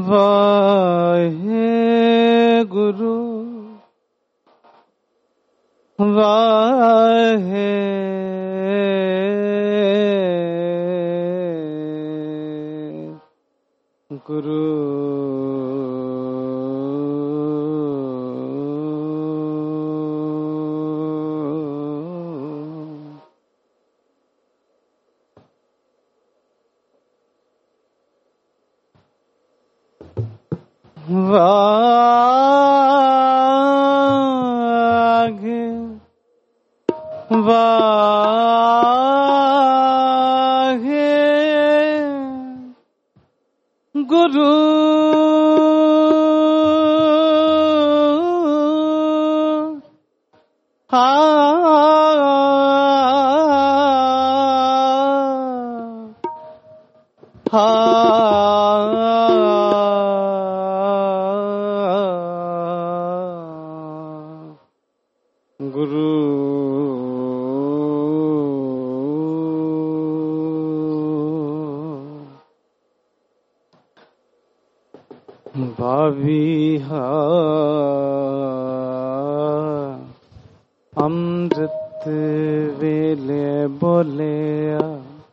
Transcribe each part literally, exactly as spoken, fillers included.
वाहे गुरु वाहे गुरु वाहे वाहे गुरु हा हा गुरु भाविहा अमृत वेले बोलिया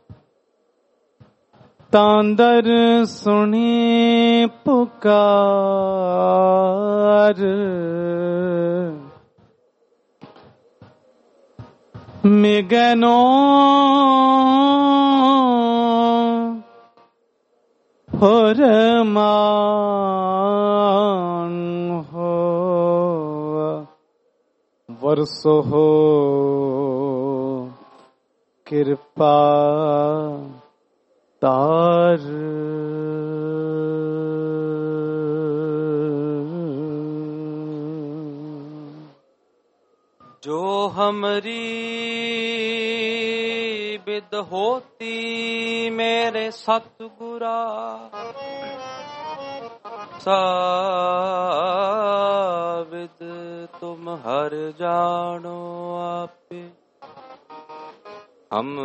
तांदर सुनी पुकार मिगनो फरमान हो वर्षो हो कृपा तार जो हमरी विद होती मेरे सतगुरा साविद तुम हर जानो आपे हम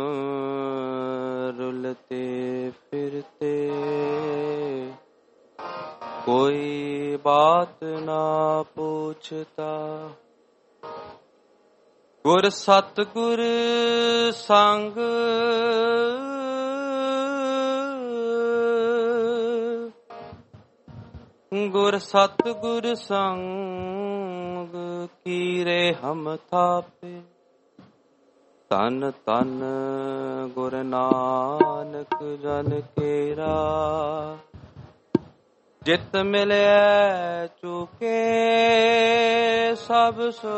रुलते फिरते कोई बात ना पूछता गुर सतगुर संग गुर सतगुर संग कीरे हम थापे तन तन गुर नानक जन केरा जित मिले चुके सब सो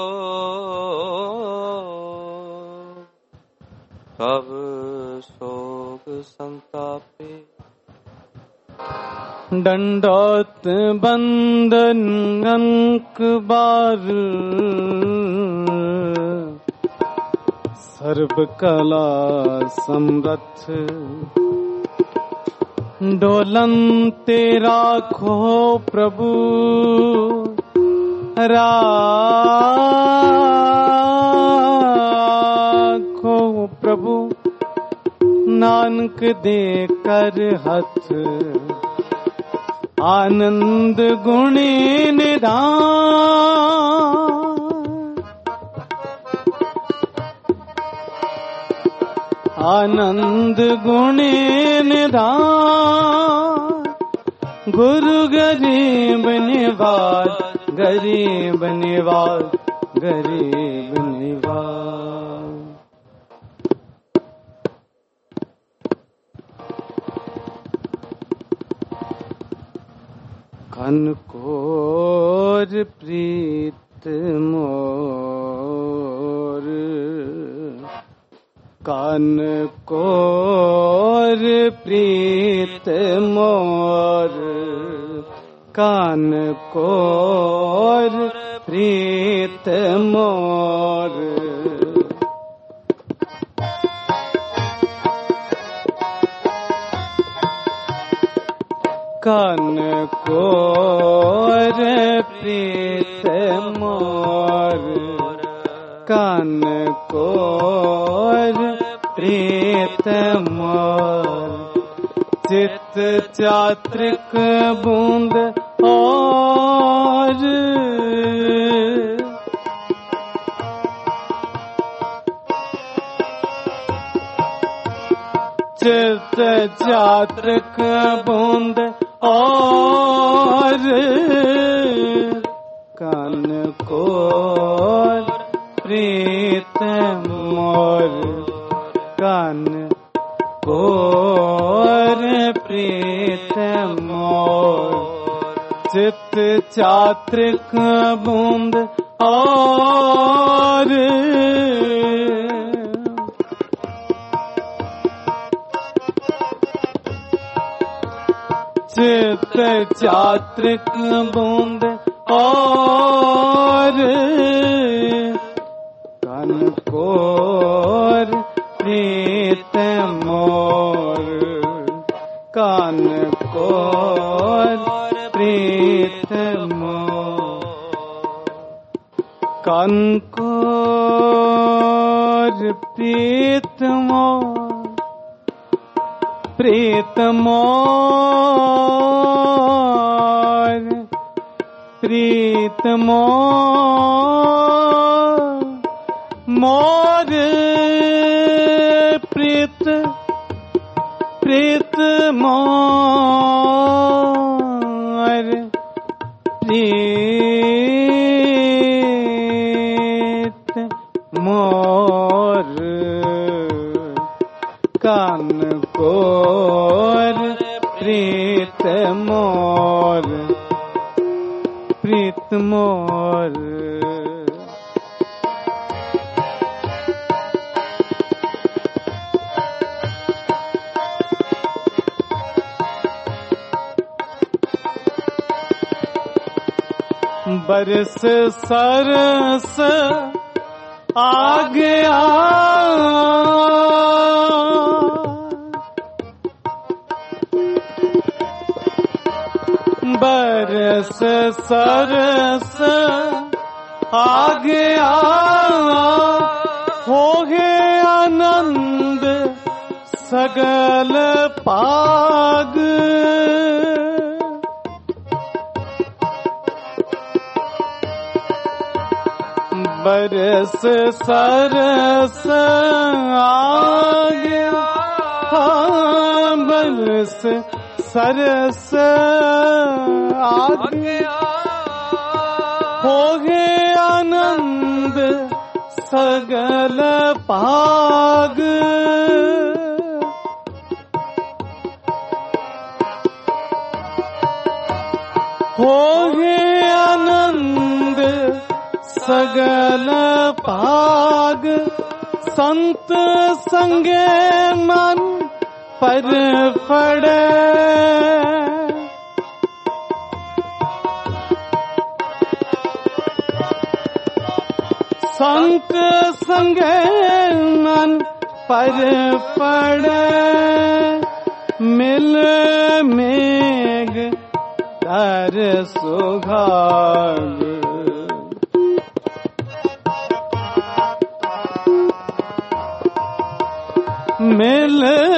सब सोग संतापे दंडोत बंदन अंक बार सर्व कला समरथ डोलन तेरा खो प्रभु राखो प्रभु नानक दे कर हथ आनंद गुणी निधान आनंद गुणी निधान गुरु गरीब निवाज गरीब निवाज गरीब निवाज कन कोर प्रीत मोर कान कोर प्रीत मोर कान कोर प्रीत मोर कान कोर प्रीत मोर कान कोर प्रीत मोर चित चात्रिक बूंद और चित चात्रिक बूंद और कान को प्रीत मोर कान को प्रीत मोर चित चात्रिक बूंद और चित चात्रिक बूंद और कान कोर प्रीत मोर कान कोर प्रीत मोर कान कोर प्रीत मोर प्रीत मोर प्रीत मोर मोर प्रीत प्रीत मोर प्रीत मोर कान कोर प्रीत मोर प्रीत मोर बरस सरस आ गया बरस सरस आ गया हो गए आनंद सगल पाग बरस सरस आ गया हाँ बरस सरस आ गया हो गए आनंद सगल पाग हो गए आनंद सगल पाग संत संगे मन पर पड़े संत संगे मन पर पड़े मिल मेघ तर सुहाग मिल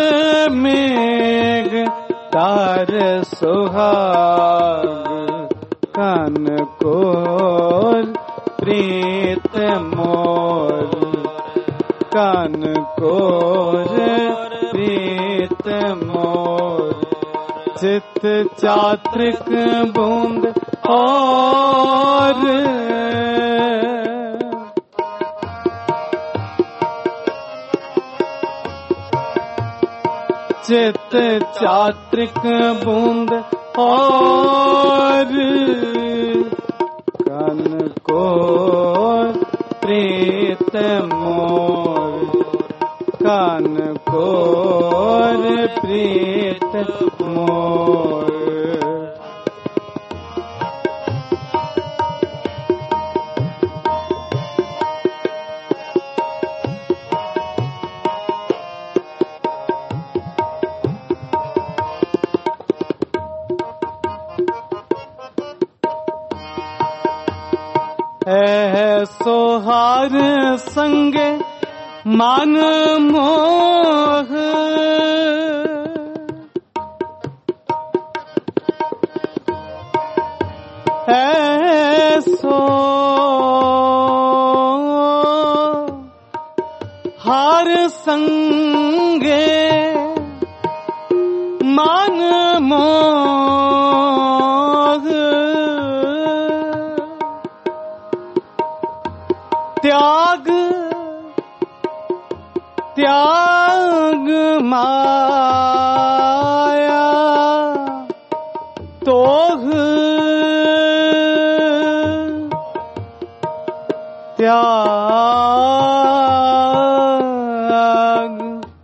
मेघ तार सुहाग कान कोर प्रीत मोर कान कोर प्रीत मोर चित चात्रिक बूंद और चित चात्रिक बूंद और कान कोर प्रीत मोर कान कोर प्रीत मोर सोहार संगे मान मोह संगे मन मोह त्याग त्याग माया तोह त्याग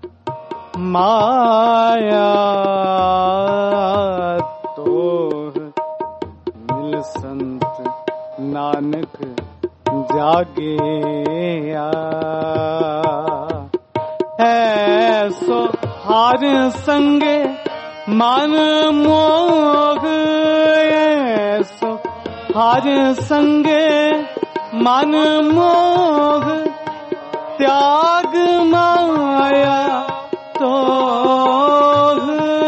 माया तोह मिल संत नानक जागे ऐसो हार संगे मन मोह ऐसो हार संगे मन मोह त्याग माया तोह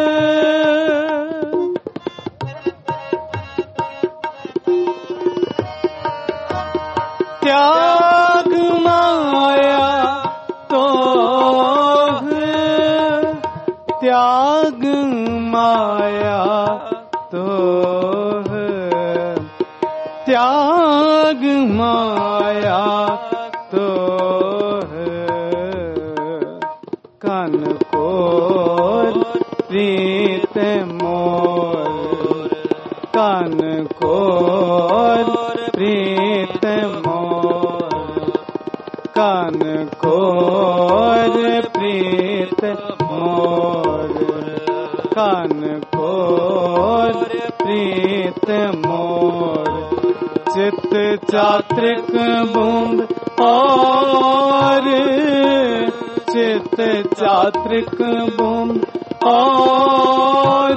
त्याग माया तोह त्याग माया तोह त्याग माया तोह कन कोर प्रीत मोर कन कोर प्रीत मोर कन कोर प्रीत मोर कन कोर प्रीत मोर चित चात्रिक बूंद और चित चात्रिक बूंद और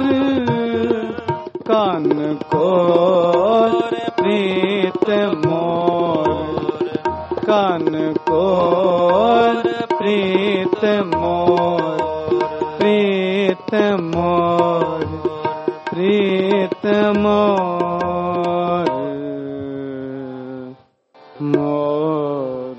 कन कोर प्रीत मोर कन कोर प्रीत मोर प्रीत मोर प्रीत मोर मोर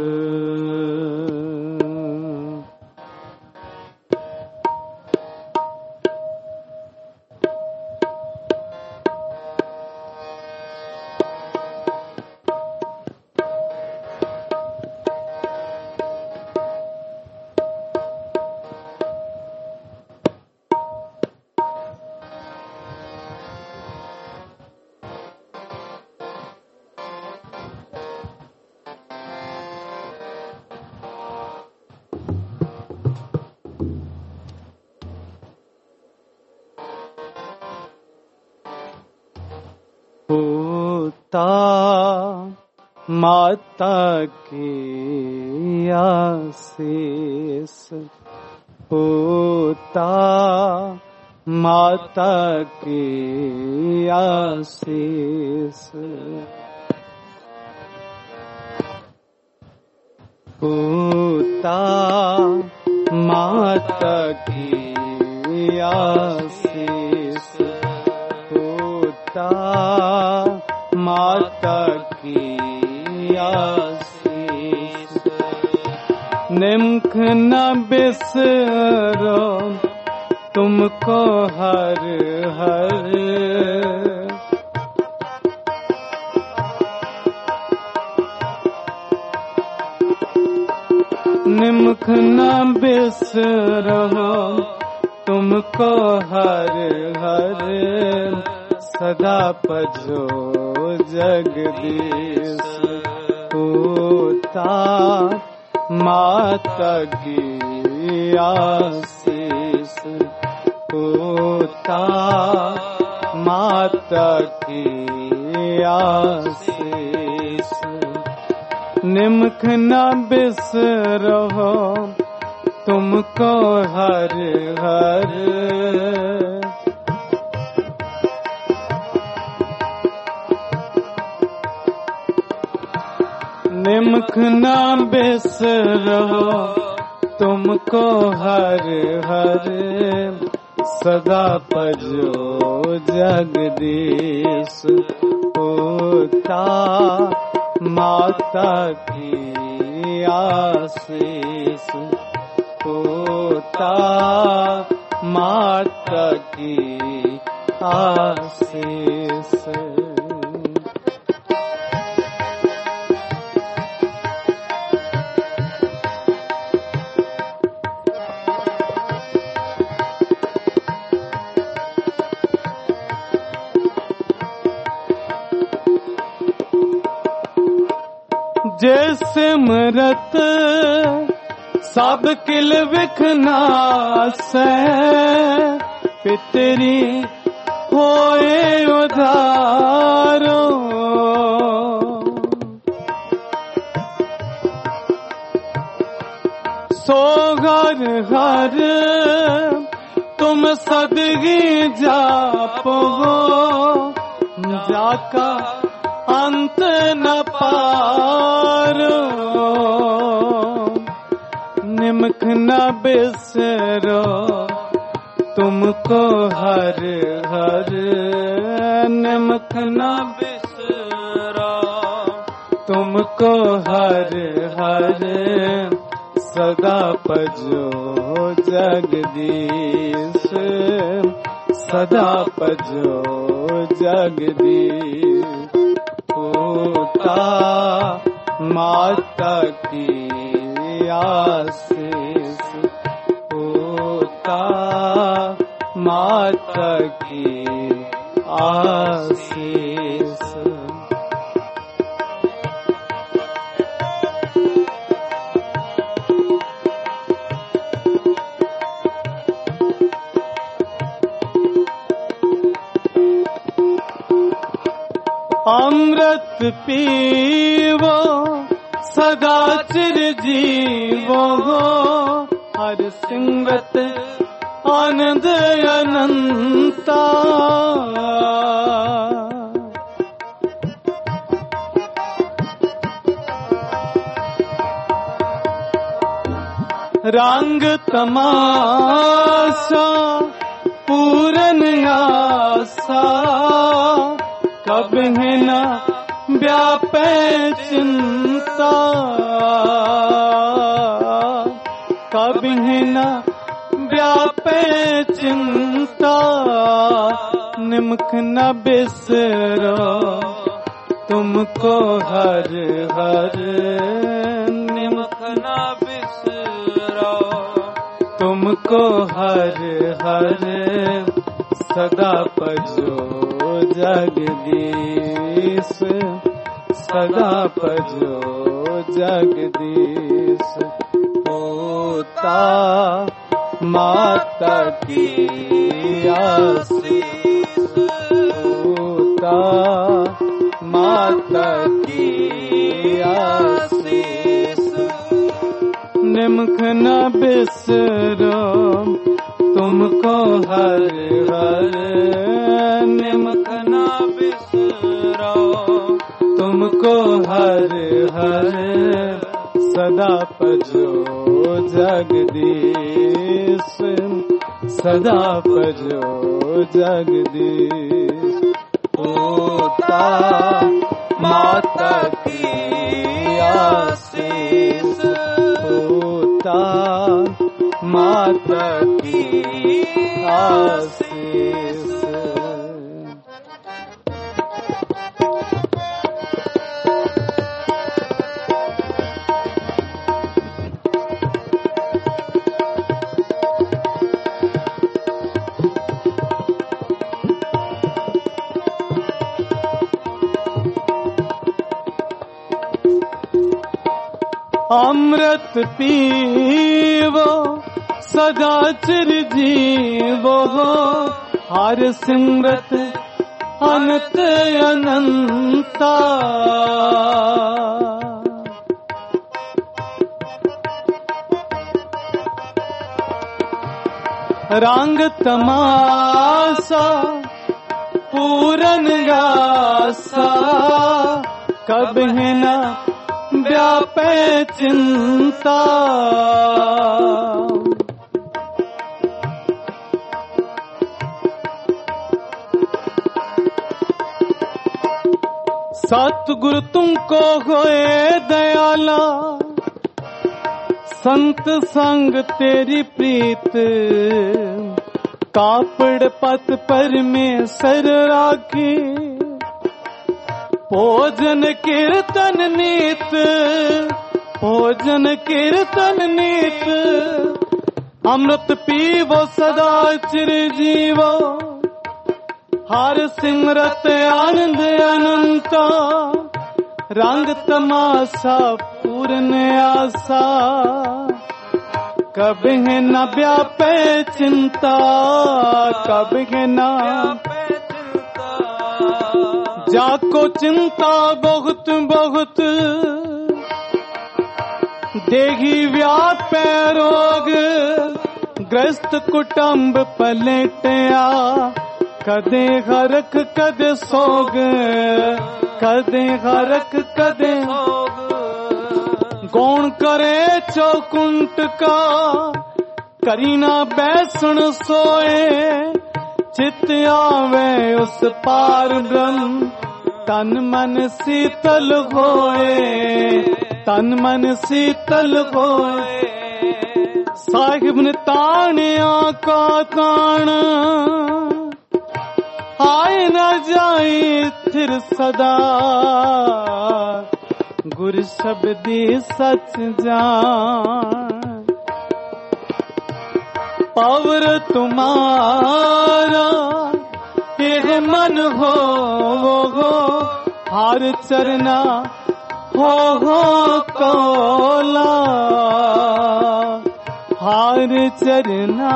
होता माता की आशीष होता माता की आशीष होता माता की आशीष होता माता की आशीष निम्ख न बिसरो तुमको हर हर निम्ख न बिसरो तुमको हर हर सदा पजो जगदीश होता माता की आशीष होता माता की आशीष निम्ख न बिसरो तुमको हर हर निम्ख न बिसरो तुमको हर हर सदा पजो जगदीश होता माता की आशीष पोता माता की आशीष। जे सिमरत सब किल विखनासै, पितरी होए उधारो। सो घर घर तुम सदगी जापो, जाका अंत न पारो। निमख न बिसरो तुमको हर हर, निमख न बिसरो तुमको हर हर। सदा पजो जगदीश, सदा पजो जगदीश। पोता माता की आशीष, पोता माता की आशीष। अमृत पीवो सदा चिर जीवो, हर सिमरत आनंद अनंता। रंग तमाशा पूरन आशा, कब है न व्यापे चिंता। कब है न व्यापे चिंता। निमख न बिसरो तुमको हर हर, निमख न बिसरो तुमको हर हर। सदा पजो जगदीश, सदा पजो जगदीश। पोता माता की आशीष, पोता माता की आशीष। निमख न बिसरो तुमको हर हर, निमख न बिसरो तुमको हर हर। सदा पजो जगदीश, सदा पजो जगदीश। पोता माता की आशीष, पोता माता की आशीष। अमृत पीवो सदा चिर जीवो, हर सिमरत अनंत अनंता। रंग तमाशा पूरन गासा, कब है न व्यापे चिंता। सतगुरु तुमको होए दयाला, संत संग तेरी प्रीत कापड़ पत परमेश्वर राखी भोजन कीर्तन नीत भोजन कीर्तन नीत अमृत पीवो सदा चिरजीवो हर सिमरत आनंद अनंता रंग तमाशा पूर्ण आशा कभी न व्यापे चिंता कभी न जाको चिंता बहुत बहुत देही व्यापे रोग ग्रस्त कुटुंब पलटया कदे हरख कदे सोग कदे हरख कदे गौण करे चौकुंट का करीना बैसण सोए चित आवे उस पार ब्रह्म तन मन शीतल होए तन मन शीतल होए साहिब ने ताणिया का ताण आए न जाए फिर सदा गुर शब्दी सच जान पवर तुम्हारा ये मन हो वो हो हर चरना हो हो कोला हर चरना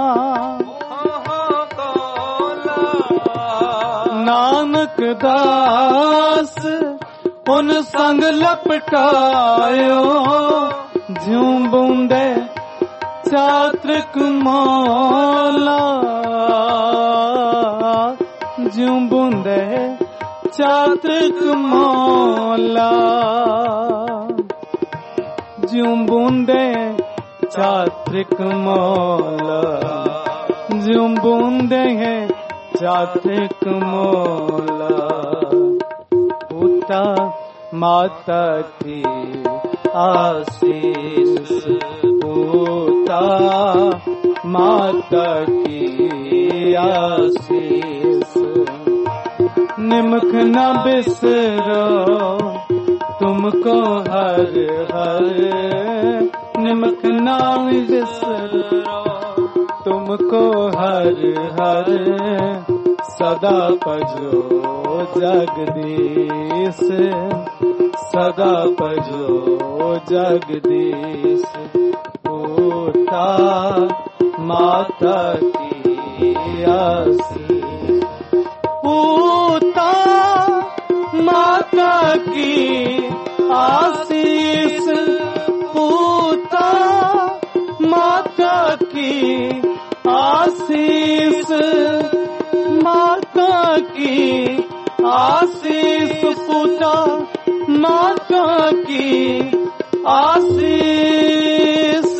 नानक दास उन संग लपटायो ज्यों बूंदे चात्रिक मौला ज्यों बूंदे चात्रिक मौला ज्यों बूंदे चात्रिक मौला ज्यों बूंदे हैं चात्रिक मौला पिता माता की आशीष पिता माता की आशीष निमक न बिसरो तुमको हर हर निमक न बिसरो तुमको हर हर सदा भजो जगदीश सदा भजो जगदीश पिता माता की आशीष पिता माता की आशीष पिता माता की आशीष माता की आशीष पिता माता की आशीष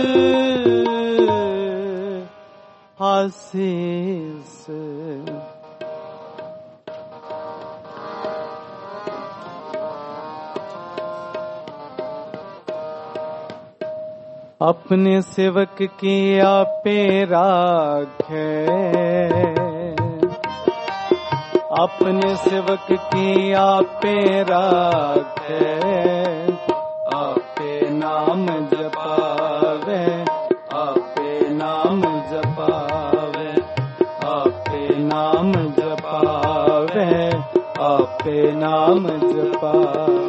आशीष अपने सेवक की आपे राखे अपने सेवक की आपे राखे आपे नाम जपावे आपे नाम जपावे आपे नाम जपावे आपे नाम जपावे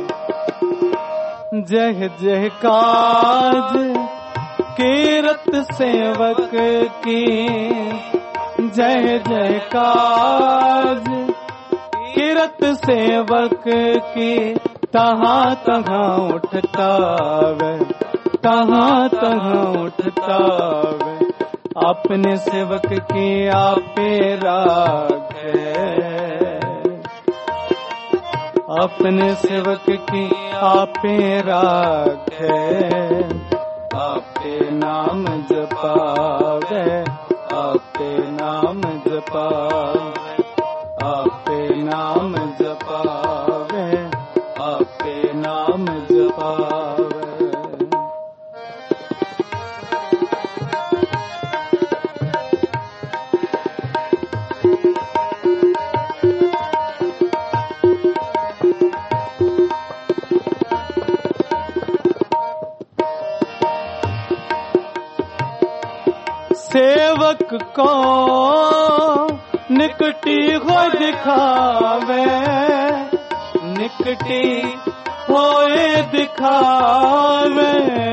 जय जय काज कीरत सेवक की जय जय काज कीरत सेवक की तहाँ तहाँ उठतावे तहाँ तहाँ उठतावे अपने सेवक की आपे राखे अपने सेवक की आपे राखे आपे नाम जपावे आपे नाम जपावे आपे नाम जपावे आपे नाम जपावे सेवक को निकटी हो दिखावे, निकटी होए दिखावे।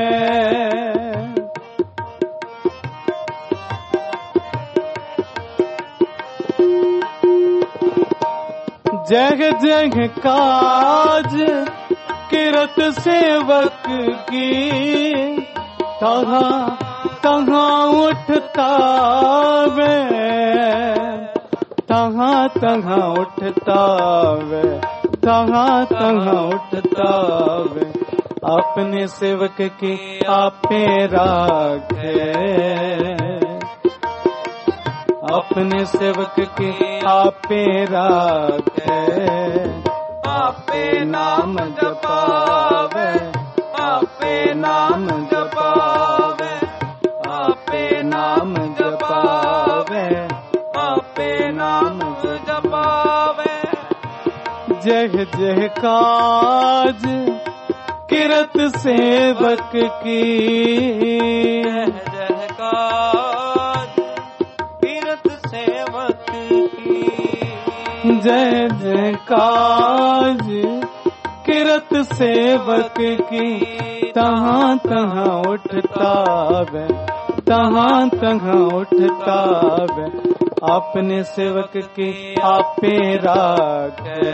जग जग काज किरत सेवक की, तहाँ तहाँ उठता वे, तहाँ तहाँ उठता वे, तहाँ तहाँ उठता वे। अपने सेवक की आपे राखे, अपने सेवक की आपे राखे। आपे नाम जपावे, आपे नाम जपावे, आपे नाम जपावे, आपे नाम जपावे। जह जह काज किरत सेवक की, जह जह काज किरत सेवक की, जय जय काज किरत सेवक की। तहाँ तहाँ उठता वे, तहाँ तहाँ उठता वे। अपने सेवक की आपे राखे,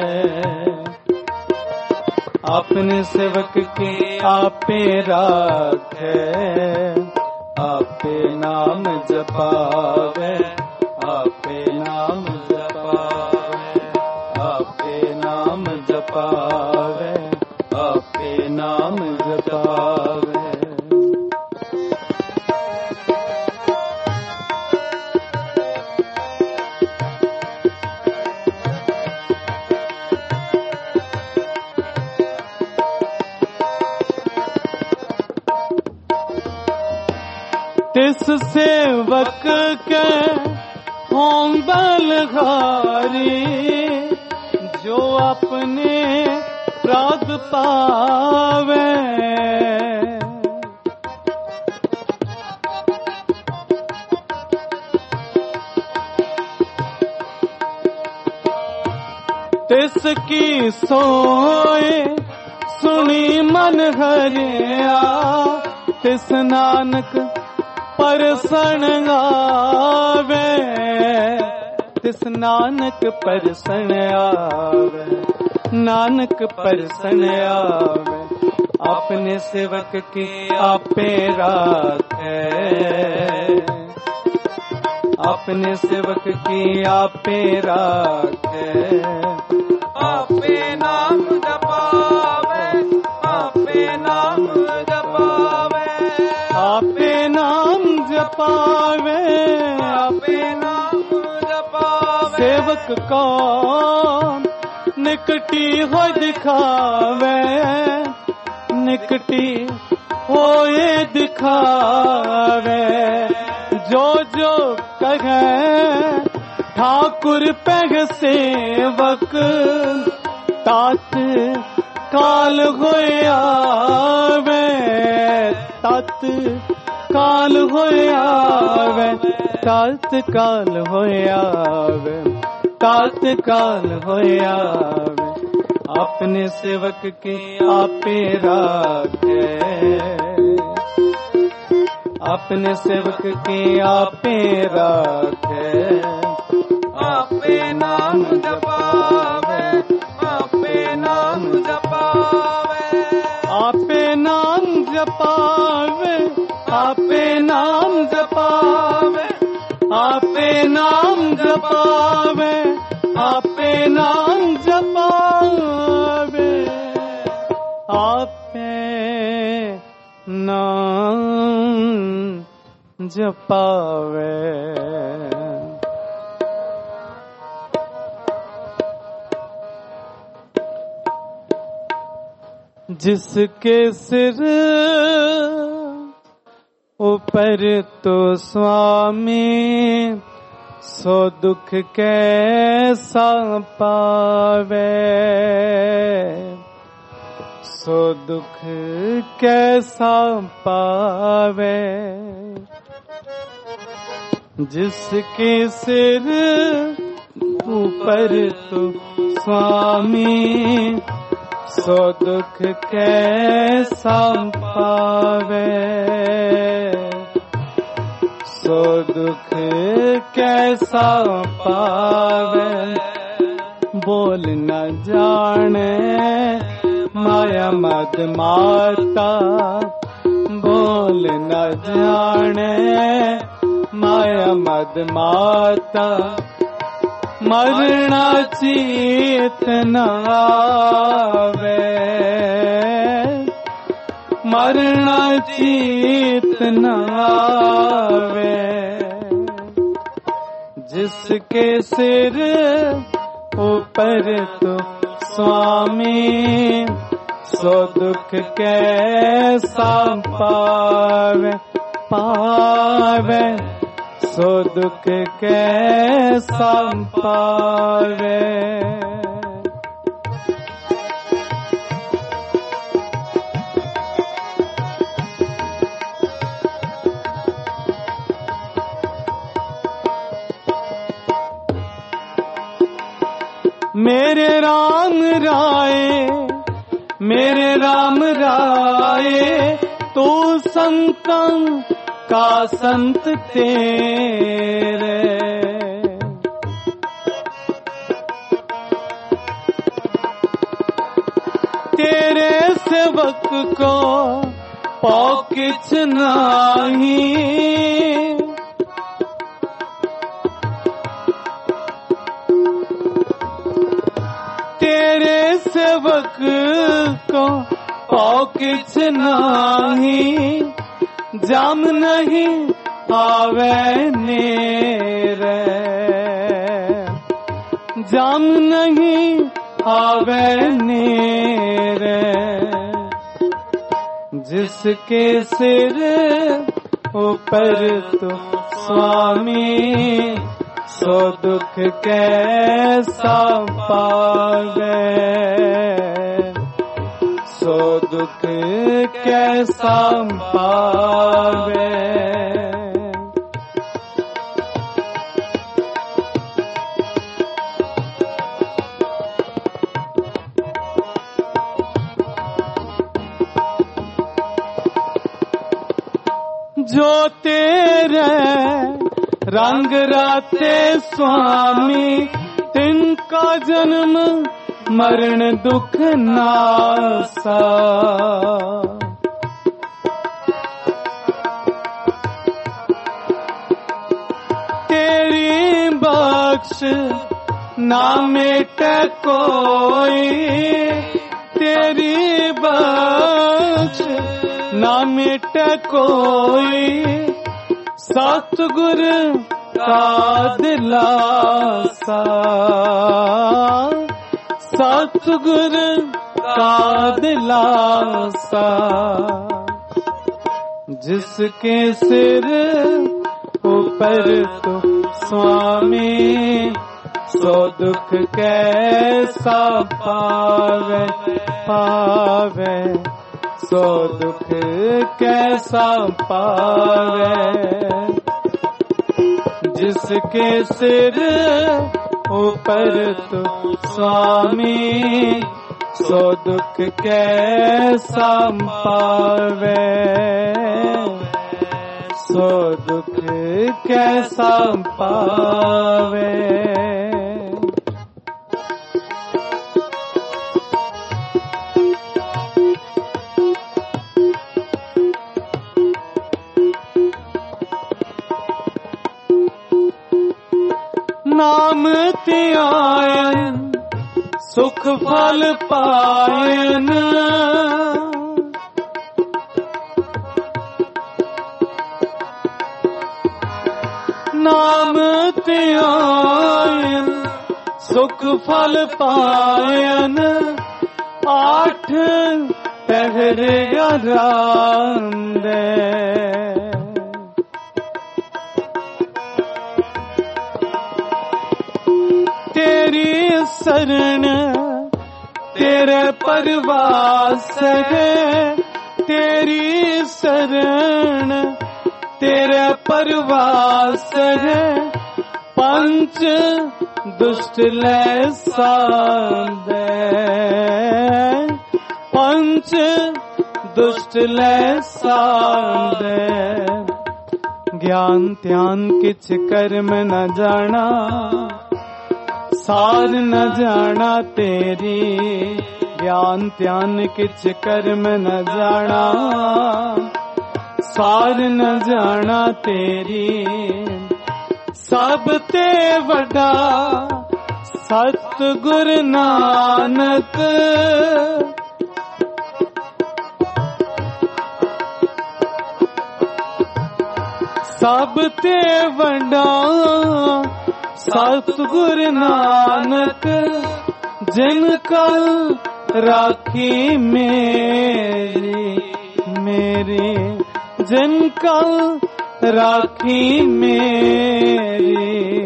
अपने सेवक की आपे राखे। आपे नाम जपावे, आपे नाम जपावे, आपे नाम जपावे, आपे नाम जपावे। तिस सेवक के हों बलहारी, जो अपने प्राग पावे। तिसकी सोए सुनी मन हरिया, तिस नानक परसण आवे, तिस नानक परसण आवे, नानक परसण आवे। अपने सेवक की आपे राखे, अपने सेवक की आपे राखे। आपे नाम जपावे, आपे नाम जपावे, आपे नाम जपावे, आपे नाम जपावे। सेवक को निकटी हो दिखावे, निकटी होए दिखावे। जो जो कहे ठाकुर पैग सेवक, तात काल होए आवे, तात काल होए आवे, तात काल होए आवे, तात काल होए आवे। अपने सेवक की आपे राखे, अपने सेवक की आपे राखे। आपे नाम जपावे, आपे नाम जपावे, आपे नाम जपावे, आपे नाम जपावे, आपे नाम जपावे, आपे नाम जपावे, आपे नाम जपावे। जिसके सिर ऊपर तो स्वामी, सो दुख कैसा पावे, सो दुख कैसा पावे जिसके सिर ऊपर तू स्वामी, सो दुख कैसा पावे, सो दुख कैसा पावे। बोल न जाने माया मद माता, बोल न जाने माया मद माता। मरना चेत न आवे, मरना चेत न आवे। जिसके सिर ऊपर तो स्वामी, सो दुख कैसा पावे, पावे सो दुख कैसा पावे। मेरे राम राय, मेरे राम राय, तू संतन का संत तेरे। तेरे सेवक को पाओ किछ नाही, तेरे सेवक को पाओ किछ नाही। जाम नहीं आवे नेरे, जाम नहीं आवे नेरे। जिसके सिर ऊपर तो स्वामी, सो दुख कैसा पावे, सो दुख कैसा पावे। जो तेरे रंग राते स्वामी, तिनका जन्म मरण दुख नासा। तेरी बख्श ना मिटे कोई, तेरी बख्श ना मिटे कोई। सतगुर का दिलासा, सतगुर का दिलासा। जिसके सिर ऊपर तो स्वामी, सो दुख कैसा पावे, पावे सो दुख कैसा पावे। जिसके सिर ऊपर तो स्वामी, सो दुख कैसा पावे, सो दुख कैसा पावे। नाम त्यायन सुख फल पायन, नाम त्यायन सुख फल पायन। आठ पहर रांदे, तेरी शरण तेरे परवास है तेरी शरण, तेरे परवास है पंच दुष्ट ले साधे, पंच दुष्ट ले साधे। ज्ञान ध्यान किछ कर्म न जाना, सार न जाना तेरी, ज्ञान ध्यान किछ कर्म न जाना, सार न जाना तेरी। सब ते वड्डा सतगुर नानक, सब ते वड्डा सतगुर नानक, जिनका राखी मेरी मेरी, जिनका राखी मेरी।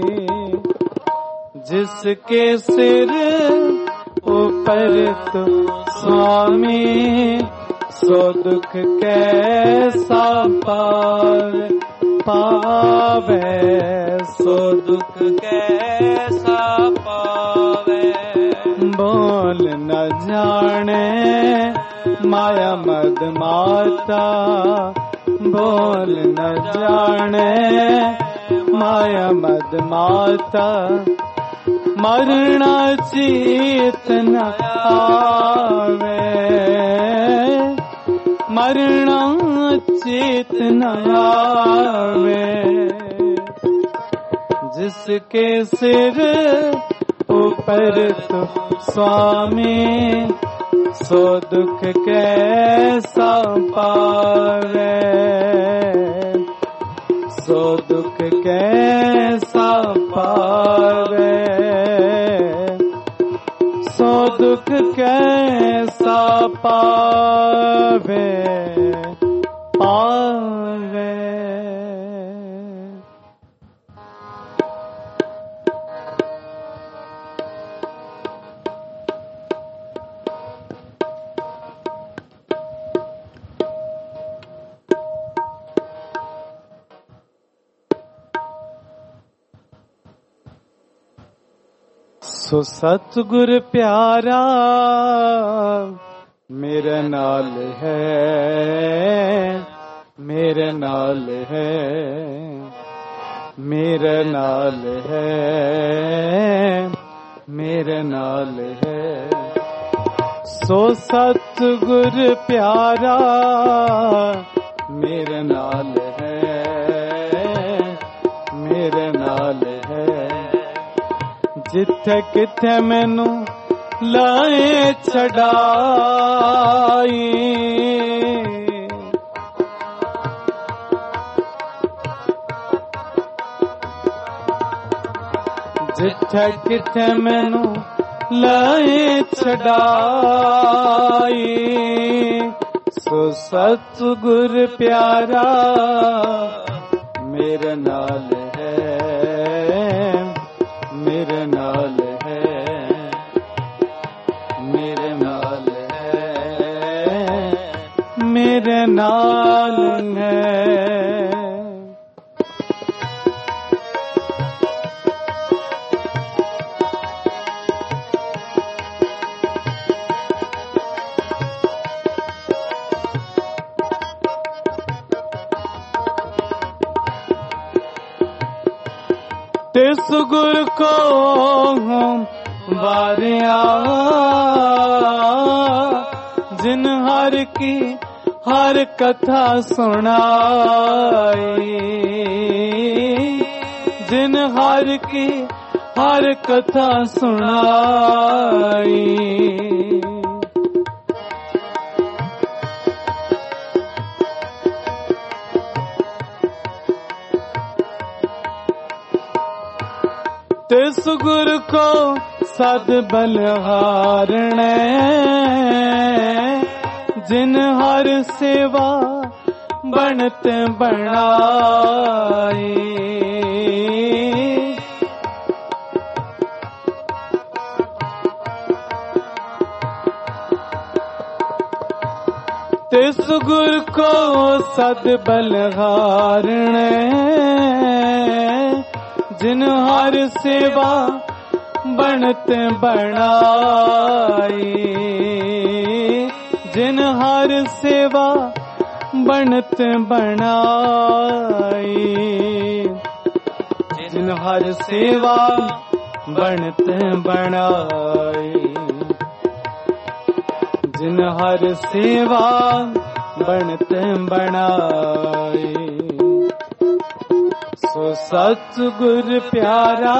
जिसके सिर ऊपर तो स्वामी, सो दुख कैसा पावे पावे, सो दुख कैसा पावे। बोल न जाने माया मद माता, बोल न जाने माया मद माता। मरना चेत न आवे, मरना चेत न आवे। जिसके सिर ऊपर तो स्वामी, सो दुख कैसा पावे, सो दुख कैसा पावे, सो दुख कैसा पावे पावे। सो सतगुर प्यारा मेरे नाल है, मेरे नाल है, मेरे नाल है, मेरे नाल है। सो सतगुर प्यारा मेरे नाल है, मेरे नाल है। जिथे किथे मैनू लाए छड़ाई, जिथे किथे मैनू लाए छड़ाई। सो सतगुर प्यारा मेरे नाल है, मेरे नाल है, मेरे नाल है, मेरे नाल है। तिस गुर को वारिया, जिन हर की हर कथा सुनाई, जिन हर की हर कथा सुनाई। तिस गुर को सद बलिहारणे, जिन हर सेवा बनत बनाई। तिस गुर को सद बलहारण जिन हर सेवा बनत बनाई जिन हर सेवा बनत बनाई जिन हर सेवा बनत बनाई जिन हर सेवा बनत बनाई सो सतगुर प्यारा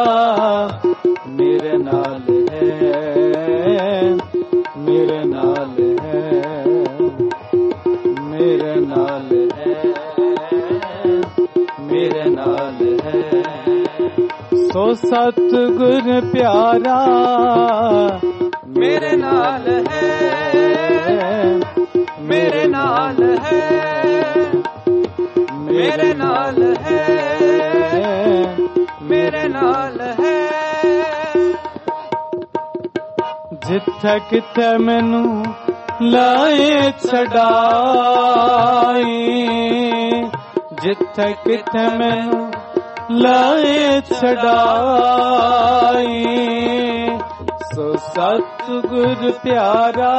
मेरे नाल है मेरे नाल है मेरे नाल है मेरे नाल है सो सतगुर प्यारा मेरे नाल है मेरे नाल है मेरे नाल है मेरे नाल है जिथे किथे मैनू लाए छड़ाई जिथे किथे मैनू लाए छड़ाई सो सतगुर प्यारा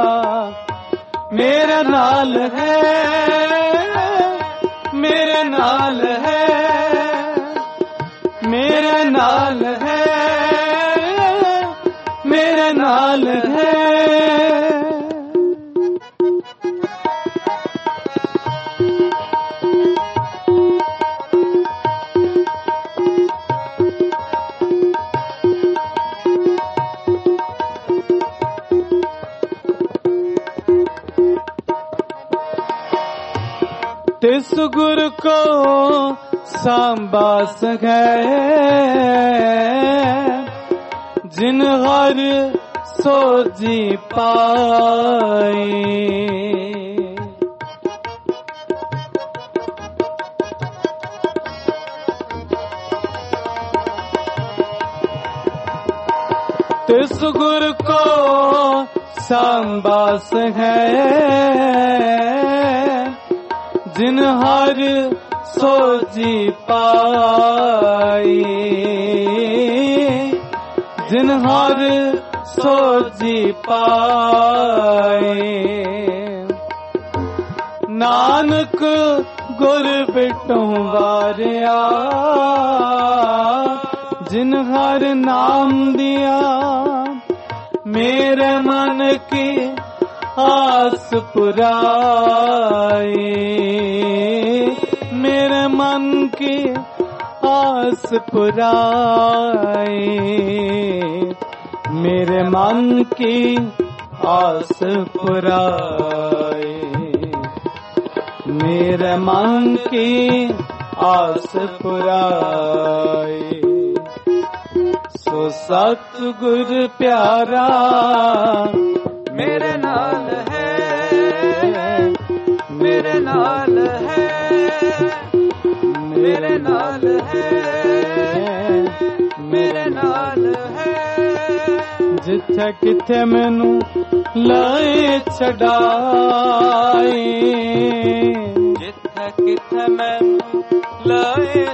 मेरा नाल है मेरे नाल है मेरे नाल है मेरे नाल है तिस गुर को सांबा सघै जिन हर सोजी पाई तिस गुर को सांबा सघै जिन हर सोजी पाई जिन हर सोजी पाई नानक गुर बिटों वारिया जिन हर नाम दिया मेरे मन की आस पुराई मेरे मन की आस पुराई मेरे मन की आस पुराई मेरे मन की आस पुराई सो सतगुर प्यारा मेरे नाल है मेरे नाल है मेरे नाल है मेरे नाल है जिथे किथे मैनू लाए छड़ाई जिथे किथे मैनू लाए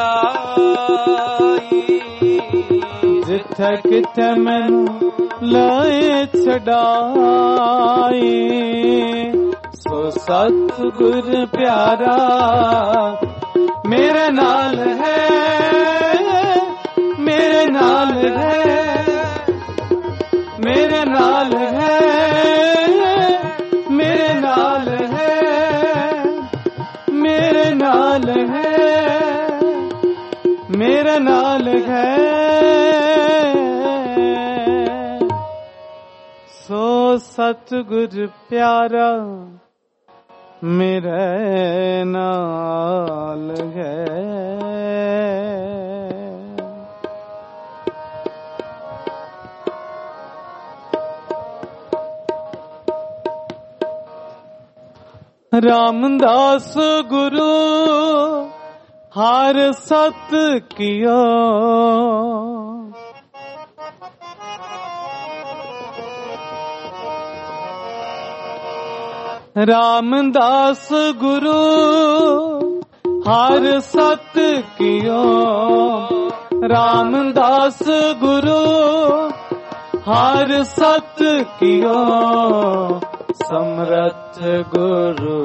छड़ाई जिथे किथे मैनू लाए छड़ाई सो सतगुर प्यारा मेरे नाल है मेरे नाल है मेरे नाल है मेरे नाल है मेरे नाल है मेरे नाल है सो सतगुर प्यारा मेरे नाल है। रामदास गुरु हर सत कियो रामदास गुरु हर सत कियो, रामदास गुरु हर सत कियो, समरथ गुरु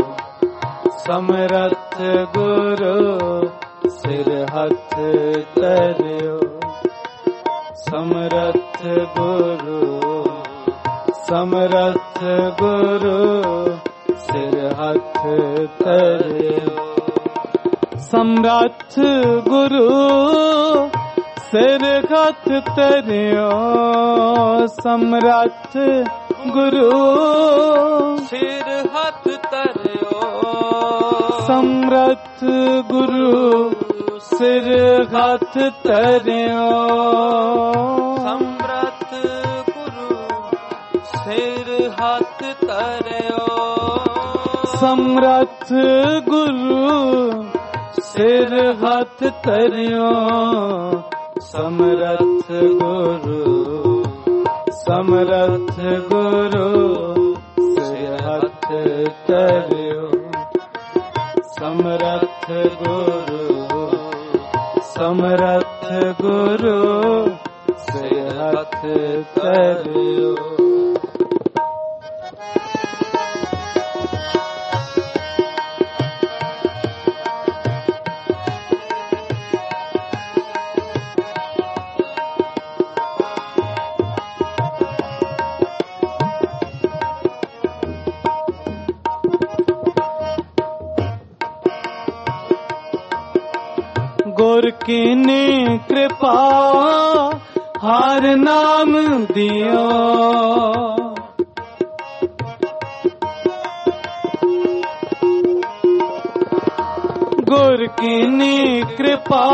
समरथ गुरु सिर हथ तरियो, समरथ गुरु समरथ गुरु सिर हथ तरियो, समरथ गुरु सिर हथ तरियो, समरथ गुरु सिर हथ तरियो, समरथ गुरु सिर हथ तरियो, समरथ गुरु सिर हथ तरियो, समरथ गुरु सिर हथ तरियो, समरथ गुरु समरथ गुरु सिर हथ तरियो, समरथ गुरु समरथ गुरु सिर हथ तरियो। गुर कीनी कृपा हर नाम दियो, गुर कीनी कृपा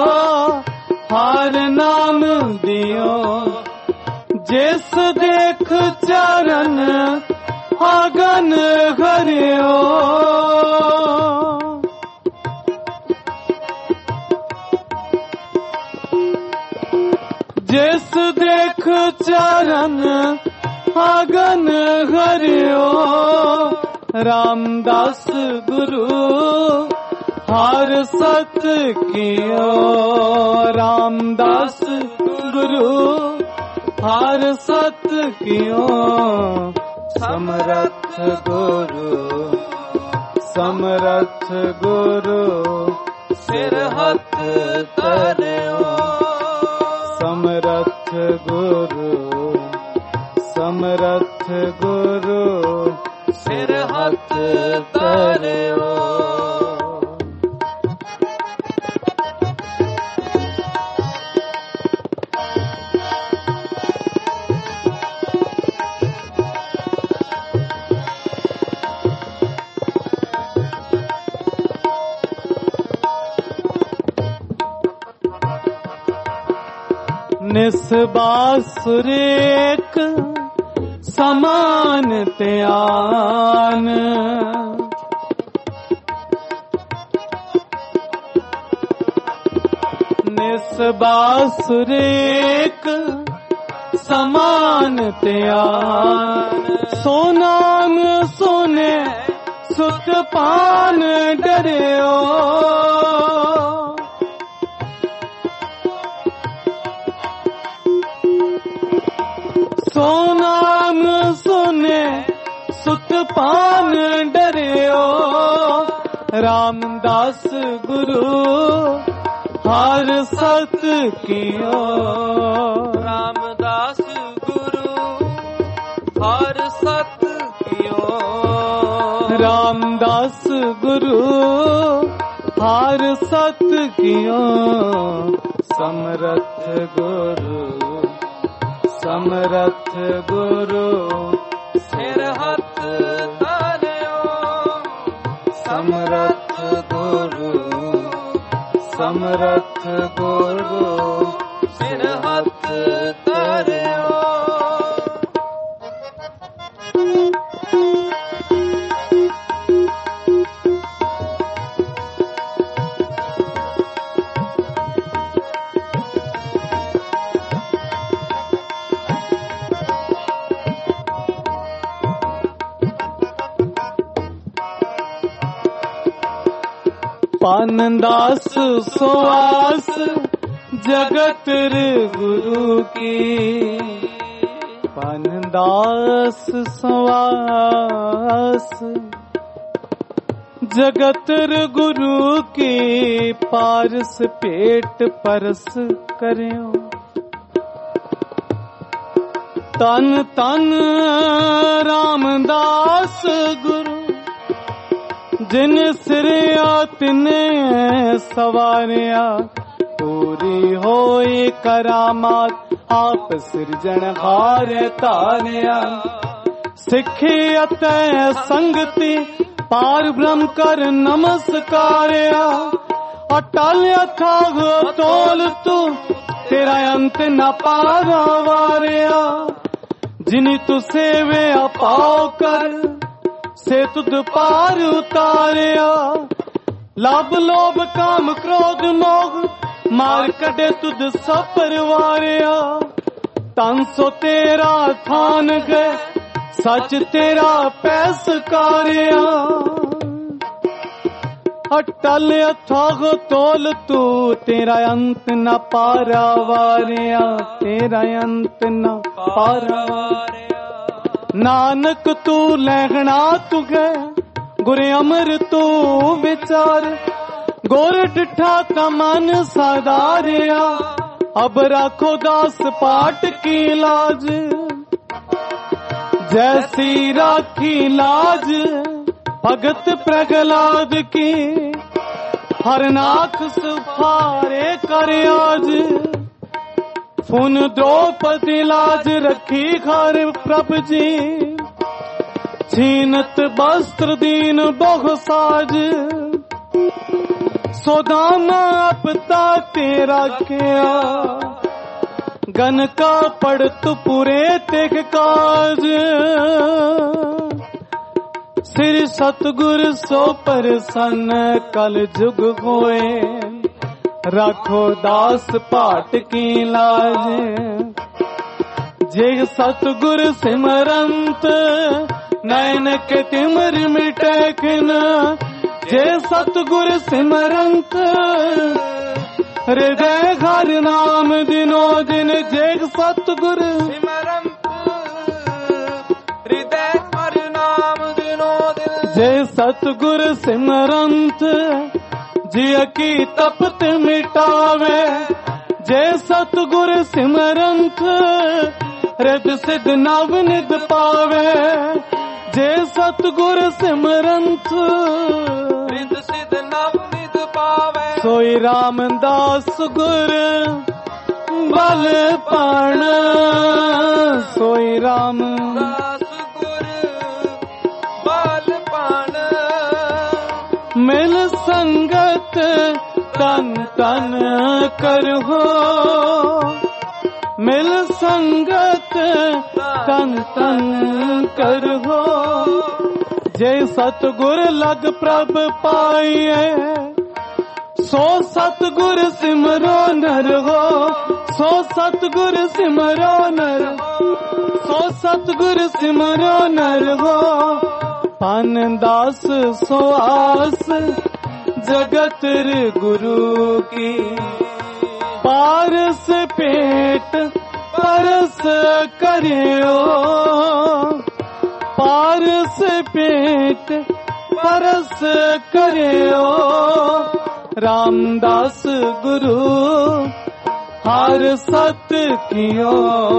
हर नाम दियो, जिस देख चरण आगन हरियो, जिस देख चरण आगन हरियो, रामदास गुरु हर सत कियो, रामदास गुरु हर सत कियो, समरथ गुरु समरथ गुरु सिर हथ तरियो, समरथ गुरु समरथ गुरु सिर हथ तरियो, निस्बासुर एक समान त्यान, निस्बासुर एक समान त्यान, सोनाम सोने सुत पान डरियो, सोनाम सुने सुत पान डरियो, रामदास गुरु हर सत कियो, रामदास गुरु हर सत कियो, रामदास गुरु हर सत कियो, समरथ गुरु समरथ गुरु सिर हथ तरियो, समरथ गुरु समरथ गुरु सिर हथ तरियो, पान दास सुवास जगत गुरु की। पान दास सुवास जगत गुरु की। पारस पेट परस करियो। तन तन रामदास गुरु जिन सिरिया तिने सवारिया। पूरी होई करामात आप सिरजनहार तारिया। सिखी अतै संगति पार ब्रह्म कर नमस्कारिया। अटल अथाह तोल तू तेरा अंत न पारा वारिया। जिनी तू सेवे अपाओ कर से तुद पार उतारिया। लाभ लोभ काम क्रोध मोह मार कटे तुद सब परवारिया। तन सो तेरा थान गए सच तेरा पैस कारिया। अटल अथाह तोल तू तेरा अंत न पारा वारिया। तेरा अंत न पारा वारिया। नानक तू लहना तुगे गुर अमर तू विचार। गुर डिठा का मन साधारिया। अब राखो दास पाठ की लाज। जैसी राखी लाज भगत प्रगलाद की। हरनाथ सुफारे कर आज। फुन द्रौपदी लाज रखी घर प्रभ जी। छीनत वस्त्र दीन बहु साज। सोदामा अपता तेरा किया। गन का पड़त पूरे तेग काज। श्री सतगुर सो प्रसन्न कल जुग होए। राखो दास पाठ की लाज। जे सतगुर सिमरंत नैन के तिमर मिटैखिन। जे सतगुर सिमरंत हृदय घर नाम दिनो दिन। जे सतगुर सिमरंत हृदय घर नाम दिनो दिन। जे सतगुर सिमरंत जिय की तपत मिटावे। जे सतगुर सिमरंत हृद सिद्ध नव निध पावे। जे सतगुर सिमरंत हृद सिद्ध नव निध पावे। सोई रामदास गुर बल पाण। सोई रामदास गुर बल पाण। मिल संगत तन तन करहो। मिल संगत तन तन करहो। जय सतगुर लग प्रभ पाइए। सो सतगुर सिमरो नर हो। सो सतगुर सिमरो नर। सो सतगुर सिमरो नर हो। पान दास सो आस जगत गुरु की। पारस पेट परस करियो। पारस पेट परस करियो। रामदास गुरु हर सत कियो।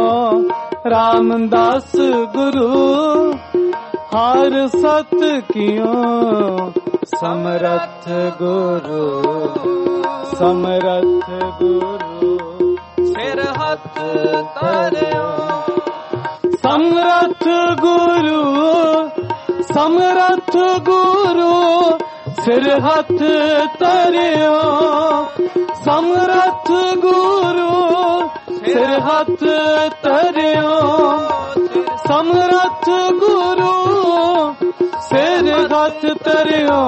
रामदास गुरु हर सत कियो। समरथ गुरु समरथ गुरु सिर हथ धरियो। समरथ गुरु समरथ गुरु सिर हथ धरियो। समरथ गुरु सिर हथ धरियो। समरथ गुरु सिर हथ धरियो।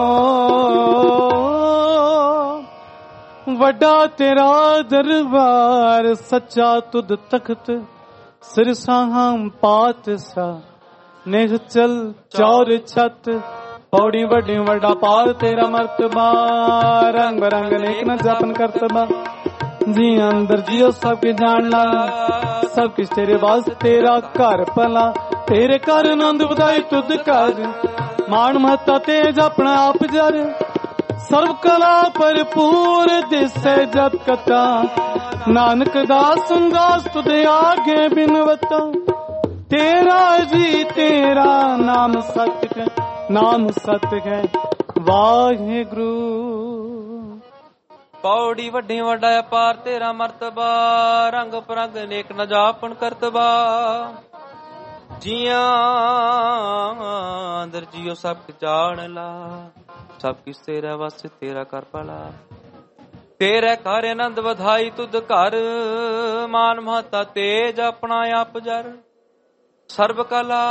वड्डा तेरा दरबार सच्चा तुद तख्त। सिर साहम पात सा निश्चल चौर छत। पौड़ी वड्डी वड्डा पाल तेरा मर्तबा, रंग बरंग नेक न जपन करतबा। जी अंदर जियो सब के जान ला, सब किस तेरे वास्ते तेरा घर भला। तेरे घर आनंद बधाई तुद कर, मान महता तेज अपना आप जर। सर्व कला भरपूर दिसे जत कथा, नानक दास दास तुद आगे बिनवता। तेरा जी तेरा नाम सत्य है, नाम सत्य है वाहिगुरु। पौड़ी वड्डी वड्डा अपार तेरा मर्तबा, रंग परंग नेक न जापन करतबा। जिया अंदर जियो सब जान ला, सब किस तेरा वस तेरा कर भला। तेरे घर आनंद बधाई तुद घर, मान महता तेज अपना आप जर। सर्व कला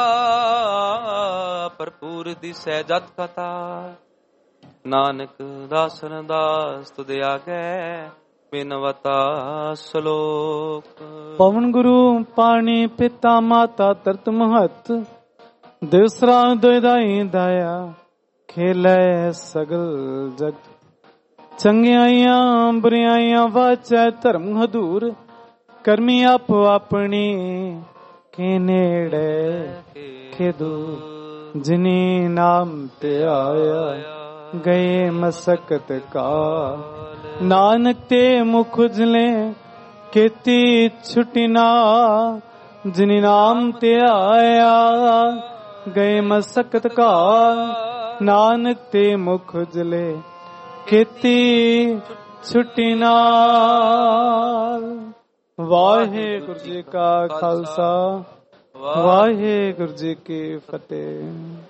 भरपूर दिसै जत कथा, नानक दासन दास तुद आगे बिनवता श्लोक। पवन गुरु पानी पिता माता तरत महत, दूसरा दोदाई दाया खेलै सगल जगत। चंगियाइयां बुरियाइयां वाचै धर्म हदूर, करमी आपो अपनी के नेड़े खेदू। जिनी नाम ते आया गए मसकत का, नानक ते मुख उजले खेती छुटी ना। जिनी नाम ते आया गए मसकत का, नानक ते मुख उजले खेती छुटी ना। वाहेगुरु जी का खालसा, वाहेगुरु जी की फतेह।